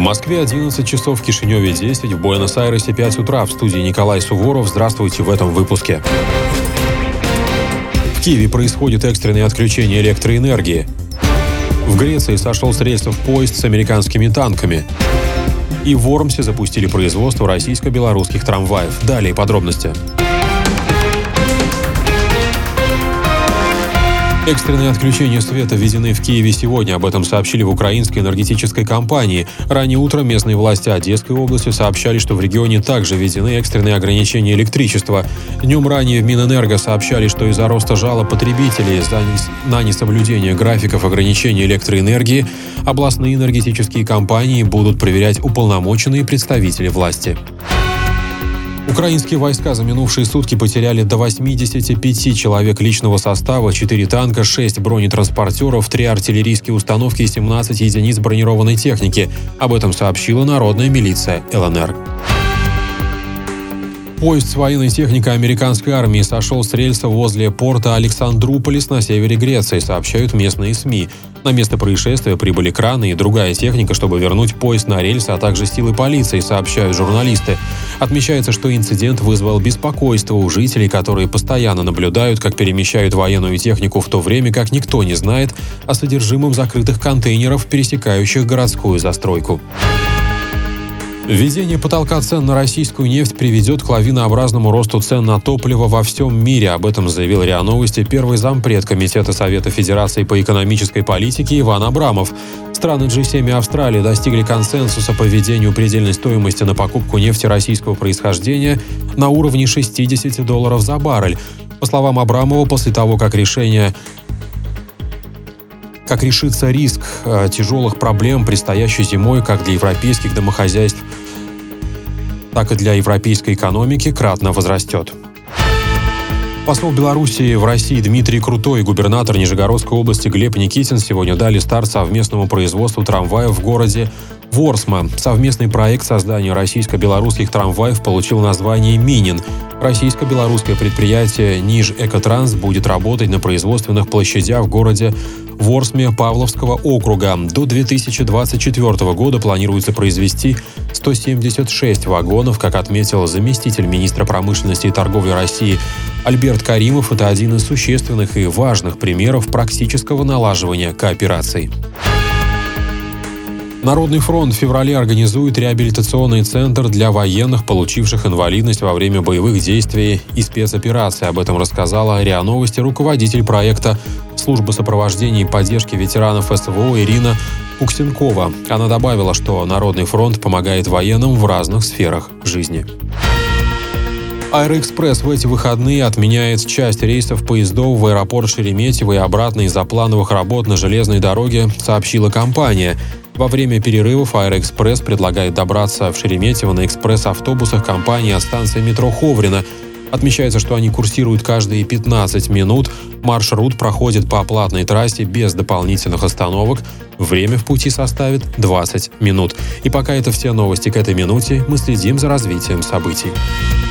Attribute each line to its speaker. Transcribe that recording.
Speaker 1: Москве 11 часов, в Кишиневе 10, в Буэнос-Айресе 5 утра. В студии Николай Суворов. Здравствуйте в этом выпуске. В Киеве происходит экстренное отключение электроэнергии. В Греции сошел с рельсов поезд с американскими танками. И в Вормсе запустили производство российско-белорусских трамваев. Далее подробности. Экстренные отключения света введены в Киеве сегодня. Об этом сообщили в украинской энергетической компании. Ранее утром местные власти Одесской области сообщали, что в регионе также введены экстренные ограничения электричества. Днем ранее в Минэнерго сообщали, что из-за роста жалоб потребителей на несоблюдение графиков ограничения электроэнергии областные энергетические компании будут проверять уполномоченные представители власти. Украинские войска за минувшие сутки потеряли до 85 человек личного состава, 4 танка, 6 бронетранспортеров, 3 артиллерийские установки и 17 единиц бронированной техники. Об этом сообщила Народная милиция ЛНР. Поезд с военной техникой американской армии сошел с рельса возле порта Александруполис на севере Греции, сообщают местные СМИ. На место происшествия прибыли краны и другая техника, чтобы вернуть поезд на рельсы, а также силы полиции, сообщают журналисты. Отмечается, что инцидент вызвал беспокойство у жителей, которые постоянно наблюдают, как перемещают военную технику, в то время как никто не знает о содержимом закрытых контейнеров, пересекающих городскую застройку. Введение потолка цен на российскую нефть приведет к лавинообразному росту цен на топливо во всем мире. Об этом заявил РИА Новости первый зампред Комитета Совета Федерации по экономической политике Иван Абрамов. Страны G7 и Австралии достигли консенсуса по введению предельной стоимости на покупку нефти российского происхождения на уровне $60 за баррель. По словам Абрамова, после того, как решится риск тяжелых проблем, предстоящей зимой как для европейских домохозяйств, так и для европейской экономики, кратно возрастет. Посол Белоруссии в России Дмитрий Крутой и губернатор Нижегородской области Глеб Никитин сегодня дали старт совместному производству трамваев в городе Ворсма. Совместный проект создания российско-белорусских трамваев получил название «Минин». Российско-белорусское предприятие «Нижэкотранс» будет работать на производственных площадях в городе Ворсме Павловского округа. До 2024 года планируется произвести 176 вагонов, как отметил заместитель министра промышленности и торговли России Альберт Каримов. Это один из существенных и важных примеров практического налаживания коопераций. Народный фронт в феврале организует реабилитационный центр для военных, получивших инвалидность во время боевых действий и спецопераций. Об этом рассказала РИА Новости руководитель проекта службы сопровождения и поддержки ветеранов СВО Ирина Куксенкова. Она добавила, что Народный фронт помогает военным в разных сферах жизни. Аэроэкспресс в эти выходные отменяет часть рейсов поездов в аэропорт Шереметьево и обратно из-за плановых работ на железной дороге, сообщила компания. Во время перерывов Аэроэкспресс предлагает добраться в Шереметьево на экспресс-автобусах компании от станции метро Ховрино. Отмечается, что они курсируют каждые 15 минут. Маршрут проходит по платной трассе без дополнительных остановок. Время в пути составит 20 минут. И пока это все новости к этой минуте, мы следим за развитием событий.